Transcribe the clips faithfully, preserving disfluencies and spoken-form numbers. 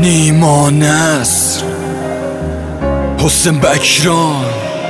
نیما نصر، حسین بکران.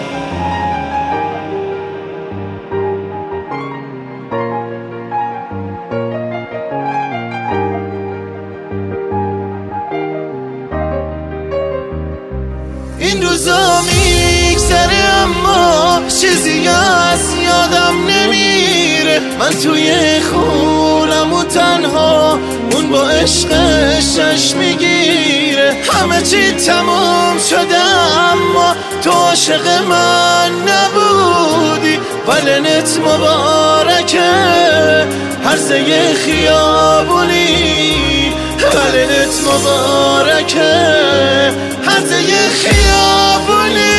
این روزا میگذره اما چیزی از یادم نمیره. من توی خونم و تنها اون با عشقش میگیره. همه چی تمام شده اما تو عاشق من نبودی. ولنت مبارکه هرزه خیابونی، ولنت مبارکه هرزه خیابونی.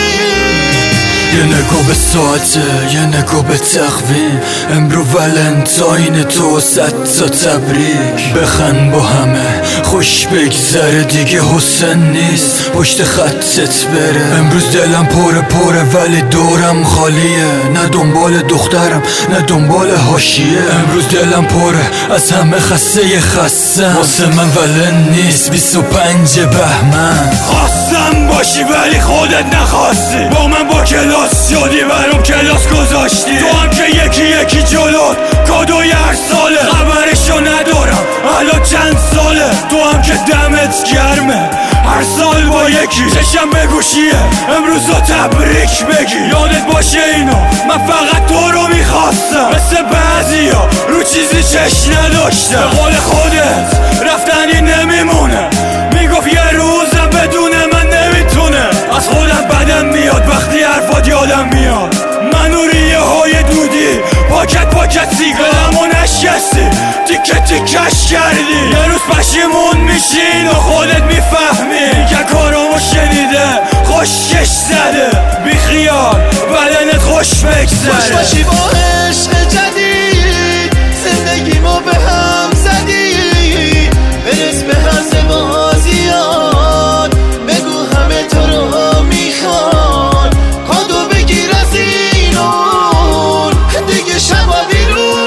یه نگاه به ساعته، یه نگاه به تقویم، امرو ولنتاین تو صد تا تبریک. بخند با همه خوش بگذره، دیگه حسین نیست پشت خطت بره. امروز دلم پره پره ولی دورم خالیه، نه دنبال دخترم نه دنبال حاشیه. امروز دلم پره از همه خسته ی خستم، واسه من ولن نیست بیست و پنج بهمن. خواستم باشی ولی خودت نخواستی، با من با کلاس شدی برام کلاس گذاشتی. تو هم که یکی یکی جلوت کادوی هر ساله، خبرشو ندارم الان چند ساله. تو هم که دمت گرمه هر سال با یکی چشم به گوشیه، امروز رو تبریک بگی. یادت باشه اینو من فقط تو رو میخواستم، مثل بعضیا رو چیزی چشم نداشتم. به قول خودت رفتنی نمیمونه، میگفت یه روزم بدون من نمیتونه. از خودم بدم میاد وقتی حرفات یادم میاد. منو ریه های دودی پاکت پاکت سیگارمو نشستی، تیکه تیکش کردی. یه روز پشیمون میشین و خودت میفهمی که کارامو شنیده خوشش زده. بی خیال بدنت خوش بگذره. خوش باشی با عشق جدید، زندگیمو به هم زدی. برس به هر بازیات، بگو همه تو رو میخوان. کادو بگیر از اینون، دیگه شبا بیرون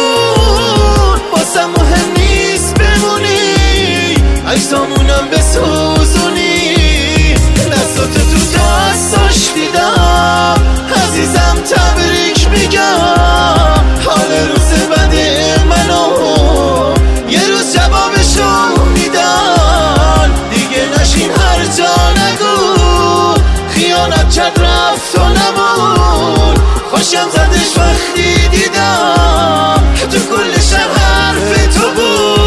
بمون. باسم مهم نیست بمونی، عکسامونم بسوزونی. دستاتو تو دستاش دیدم عزیزم، تبریک میگم. حال روز بده منو یه روز جوابشو میدن. دیگه نشین هر جا نگو خیانت کرد رفت و نمون. خوشم زدش وقتی دیدم تو کل شب حرف تو بود.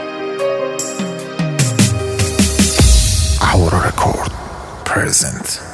Aura Record present.